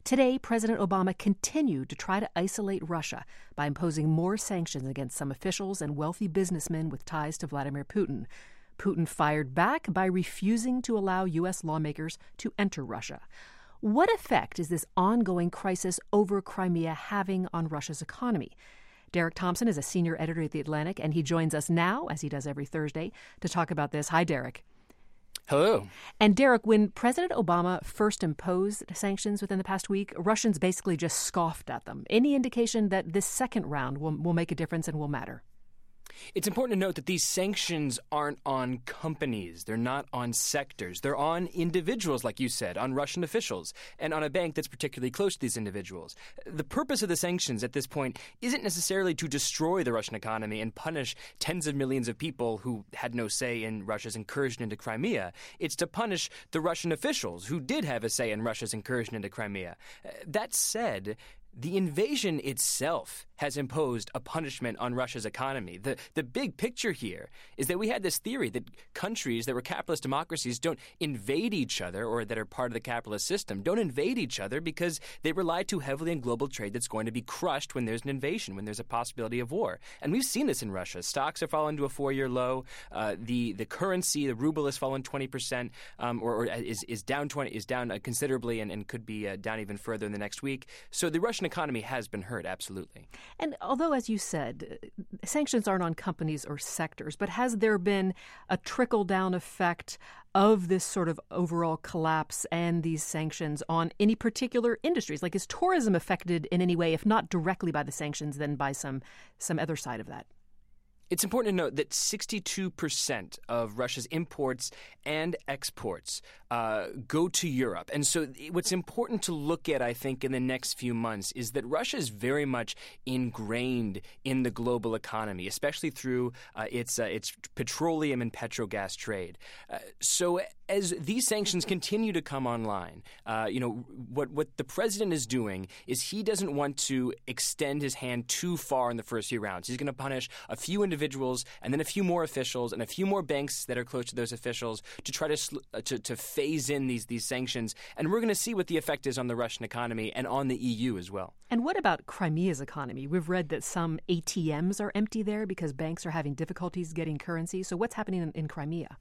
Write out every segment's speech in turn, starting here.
Today, President Obama continued to try to isolate Russia by imposing more sanctions against some officials and wealthy businessmen with ties to Vladimir Putin. Putin fired back by refusing to allow U.S. lawmakers to enter Russia. What effect is this ongoing crisis over Crimea having on Russia's economy? Derek Thompson is a senior editor at The Atlantic, and he joins us now, as he does every Thursday, to talk about this. Hi, Derek. Hello. And Derek, when President Obama first imposed sanctions within the past week, Russians basically just scoffed at them. Any indication that this second round will make a difference and will matter? It's important to note that these sanctions aren't on companies. They're not on sectors. They're on individuals, like you said, on Russian officials, and on a bank that's particularly close to these individuals. The purpose of the sanctions at this point isn't necessarily to destroy the Russian economy and punish tens of millions of people who had no say in Russia's incursion into Crimea. It's to punish the Russian officials who did have a say in Russia's incursion into Crimea. That said, the invasion itself has imposed a punishment on Russia's economy. The big picture here is that we had this theory that countries that were capitalist democracies don't invade each other, or that are part of the capitalist system, don't invade each other because they rely too heavily on global trade that's going to be crushed when there's an invasion, when there's a possibility of war. And we've seen this in Russia. Stocks have fallen to a 4-year low. The currency, the ruble, has fallen 20%, or is down considerably, and could be down even further in the next week. So the Russian economy has been hurt, absolutely. And although, as you said, sanctions aren't on companies or sectors, but has there been a trickle-down effect of this sort of overall collapse and these sanctions on any particular industries? Like, is tourism affected in any way, if not directly by the sanctions, then by some other side of that? It's important to note that 62% of Russia's imports and exports go to Europe. And so what's important to look at, I think, in the next few months is that Russia is very much ingrained in the global economy, especially through its petroleum and petrogas trade. So as these sanctions continue to come online, what the president is doing is he doesn't want to extend his hand too far in the first few rounds. He's going to punish a few individuals and then a few more officials and a few more banks that are close to those officials to try to phase in these sanctions. And we're going to see what the effect is on the Russian economy and on the EU as well. And what about Crimea's economy? We've read that some ATMs are empty there because banks are having difficulties getting currency. So what's happening in Crimea?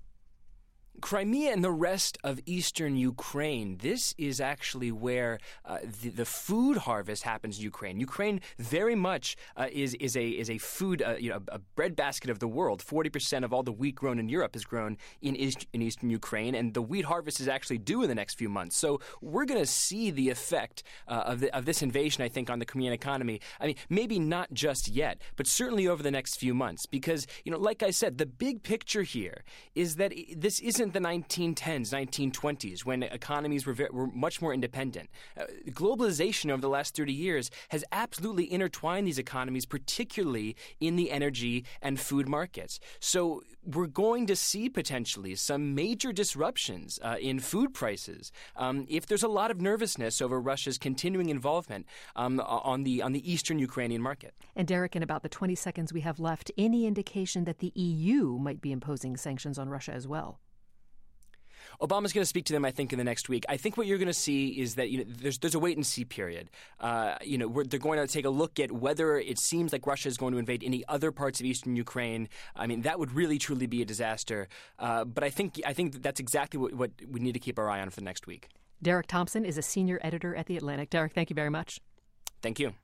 Crimea and the rest of eastern Ukraine, this is actually where the food harvest happens in Ukraine. Ukraine very much is a food, a breadbasket of the world. 40% of all the wheat grown in Europe is grown in eastern Ukraine, and the wheat harvest is actually due in the next few months. So we're going to see the effect of this invasion, I think, on the Crimean economy. I mean, maybe not just yet, but certainly over the next few months. Because, like I said, the big picture here is that this isn't the 1910s, 1920s, when economies were much more independent. Globalization over the last 30 years has absolutely intertwined these economies, particularly in the energy and food markets. So we're going to see potentially some major disruptions in food prices if there's a lot of nervousness over Russia's continuing involvement on the eastern Ukrainian market. And Derek, in about the 20 seconds we have left, any indication that the EU might be imposing sanctions on Russia as well? Obama's going to speak to them, I think, in the next week. I think what you're going to see is that there's a wait-and-see period. They're going to take a look at whether it seems like Russia is going to invade any other parts of eastern Ukraine. I mean, that would really, truly be a disaster. But I think that's exactly what we need to keep our eye on for the next week. Derek Thompson is a senior editor at The Atlantic. Derek, thank you very much. Thank you.